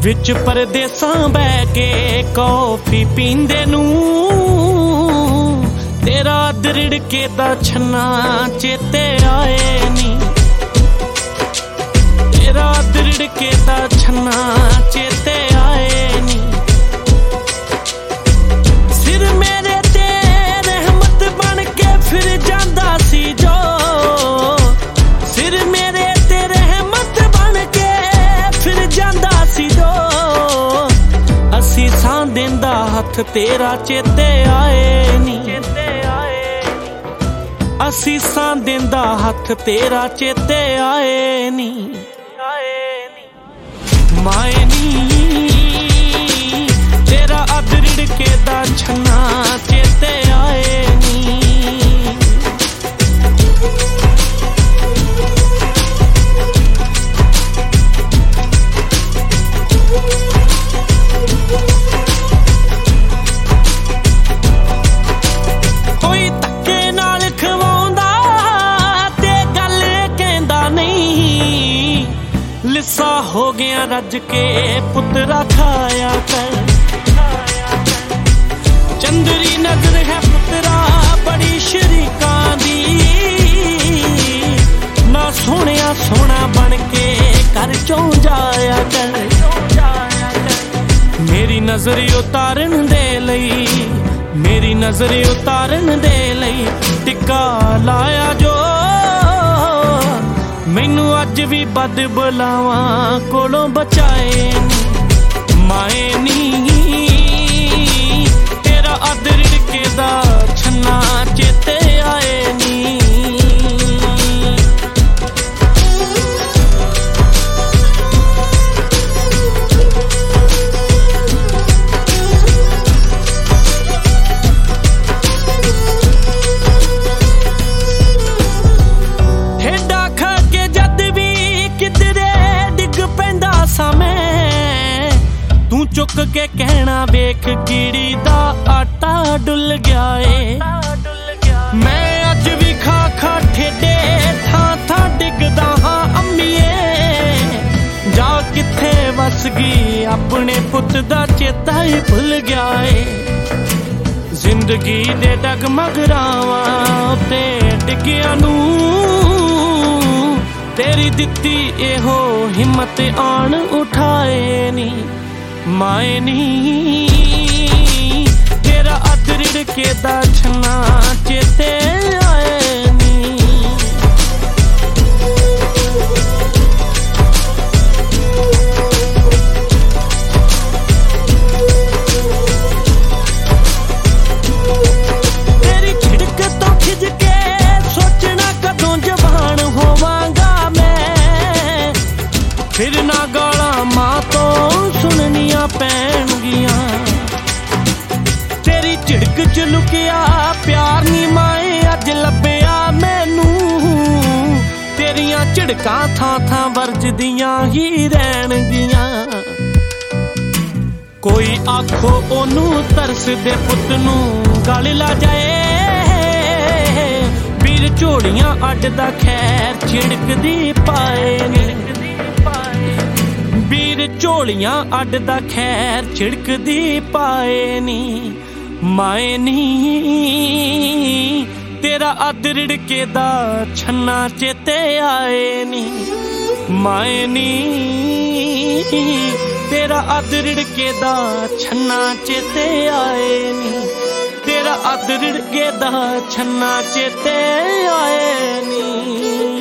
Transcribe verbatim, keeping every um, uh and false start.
विच परदेसां बह के कॉफी पींदे नूं तेरा दरिड़के दा छन्ना चेते आए नी, तेरा दरिड़के दा छन्ना चेते आए नी। सिर मेरे ते रहमत बन के फिर जांदा सी जो, सिर मेरे ते रहमत बन के फिर जांदा सी जो। असीसां देंदा हथ तेरा चेते आए नी, असीसां देंदा हथ तेरा चेते आए नी। माए नी तेरा अदरिड़के दा छन्ना चेते आए नी। कोई धक्के नाल खवाउंदा ते गल कहंदा नहीं, लिस्सा हो गया रज के पुत्रा खाया कर। चंदरी नजर है पुत्रा बड़ी शरीकां दी, ना सोहणिया सोहना बन के घर चों जाया कर। मेरी नजर उतारन दे लई, मेरी नजर उतारन दे लई टिक्का लाया जो। मैनू अज भी बद बुलावां कोलों बचाए नी। माए नी तेरा अदरिड़के दा छन्ना चेते आए नी। चुक के कहना वेख कीड़ी दा आटा डुल गया है। मैं अज भी खा खा ठेडे थां थां डिगदा हां अम्मीए, जा किथे वस गई अपने पुत दा चेता ही भुल गया है। जिंदगी दे डगमग रावां ते डिगिया नूं तेरी दित्ती एहो हिम्मत आन उठाए नी। माए नी तेरा अदरिड़के दा छन्ना चेते आए नी। तेरी झिड़क तो खिज के सोचना कदों जवान होवांगा मैं, फिर ना गाला मां तो सुननिया पैणगियां। तेरी झिड़क च लुकिया प्यार नी माए अज लभ्या मैनू, तेरियां झिड़कां थां थां वरजदियां ही रहणगियां। कोई आखो ओनू तरस दे पुत नू गल ला जाए, बीर झोलियां अड्ड दा खैर छिड़कदी पाए नी। बीर झोलियां अड्ड दा खैर छिड़कदी पाए नी। माए नी तेरा अदरिड़के दा छन्ना चेते आए नी। माए नी तेरा अदरिड़के दा छन्ना चेते आए नी। तेरा अदरिड़के दा छन्ना चेते आए नी।